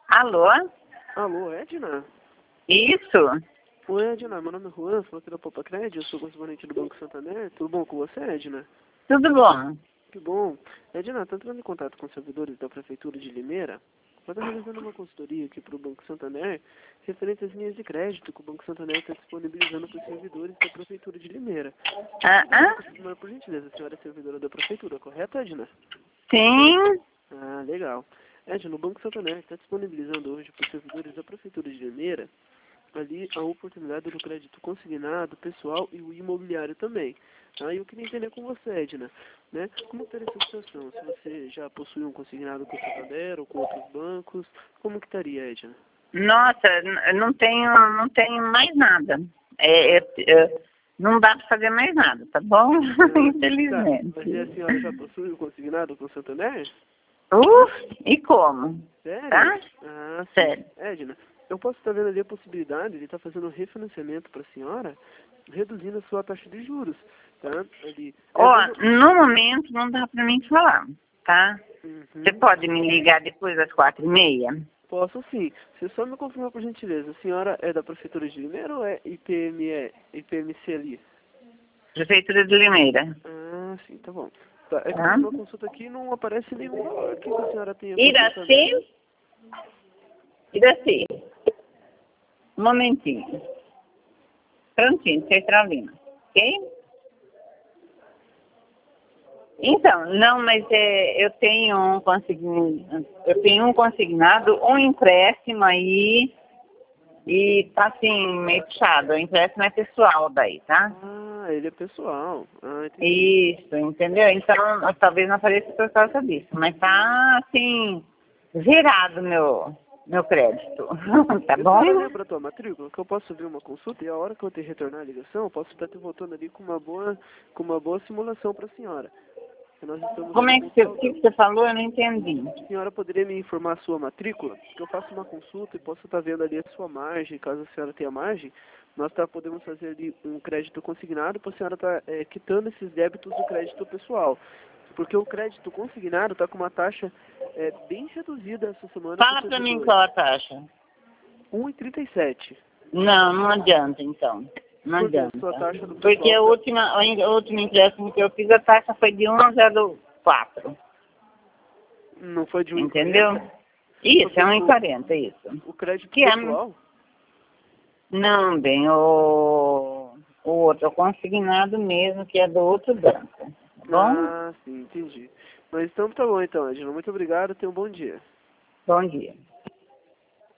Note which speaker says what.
Speaker 1: Alô?
Speaker 2: Alô, Edna?
Speaker 1: Isso?
Speaker 2: Oi, Edna, meu nome é Juan, sou aqui da Popacred, eu sou correspondente do Banco Santander. Tudo bom com você, Edna?
Speaker 1: Tudo bom?
Speaker 2: Que bom. Edna, estou entrando em contato com os servidores da Prefeitura de Limeira para estar realizando uma consultoria aqui para o Banco Santander referente às linhas de crédito que o Banco Santander está disponibilizando para os servidores da Prefeitura de Limeira. Por gentileza, a senhora é servidora da Prefeitura, correto, Edna?
Speaker 1: Sim.
Speaker 2: Ah, legal. Edna, o Banco Santander está disponibilizando hoje para os servidores da Prefeitura de Limeira ali a oportunidade do crédito consignado, pessoal e o imobiliário também. Eu queria entender com você, Edna, né? Como estaria essa situação? Se você já possui um consignado com o Santander ou com outros bancos, como que estaria, Edna?
Speaker 1: Nossa, não tenho mais nada. Não dá para fazer mais nada, tá bom? Infelizmente.
Speaker 2: Mas e a senhora já possui o consignado com o Santander?
Speaker 1: E como?
Speaker 2: Sério?
Speaker 1: Tá?
Speaker 2: Ah, sim.
Speaker 1: Sério.
Speaker 2: Edna, eu posso estar vendo ali a possibilidade de estar fazendo um refinanciamento para a senhora, reduzindo a sua taxa de juros, tá? Ali.
Speaker 1: No momento não dá para mim falar, tá?
Speaker 2: Uhum.
Speaker 1: Você pode me ligar depois das 4h30?
Speaker 2: Posso sim. Você só me confirma por gentileza, a senhora é da Prefeitura de Limeira ou é IPMC ali?
Speaker 1: Prefeitura de Limeira.
Speaker 2: Ah, sim, tá bom. Tá, é que eu fiz uma consulta aqui e não aparece nenhum valor aqui que a senhora tenha.
Speaker 1: Iraci? Iraci. Um momentinho. Prontinho, Centralina. Ok? Então, não, mas eu tenho um consignado, um empréstimo aí, e tá assim, meio puxado. O empréstimo é pessoal daí, tá?
Speaker 2: Ah, ele é pessoal. Ah, entendi.
Speaker 1: Isso, entendeu? Então, talvez não apareça por causa disso, mas tá assim, zerado meu crédito, tá bom?
Speaker 2: Você lembra a tua matrícula? Que eu posso subir uma consulta e a hora que eu te retornar a ligação, eu posso estar te voltando ali com uma boa simulação para a senhora.
Speaker 1: Como é que o que você falou? Eu não entendi.
Speaker 2: A senhora poderia me informar a sua matrícula? Que eu faço uma consulta e posso estar vendo ali a sua margem, caso a senhora tenha margem, nós podemos fazer ali um crédito consignado para a senhora estar quitando esses débitos do crédito pessoal. Porque o crédito consignado está com uma taxa bem reduzida essa semana.
Speaker 1: Fala para mim qual a taxa.
Speaker 2: 1,37.
Speaker 1: Não adianta então. Não adianta.
Speaker 2: Sua taxa do
Speaker 1: Porque o último empréstimo que eu fiz, a taxa foi de 1,04.
Speaker 2: Não foi de 1,40?
Speaker 1: Entendeu? Isso, é 1,40, isso.
Speaker 2: O crédito
Speaker 1: que
Speaker 2: pessoal?
Speaker 1: Não, bem, o outro, o consignado mesmo, que é do outro banco. Tá bom?
Speaker 2: Ah, sim, entendi. Mas então tá bom então, Edna. Muito obrigado, tenha um bom dia.
Speaker 1: Bom dia.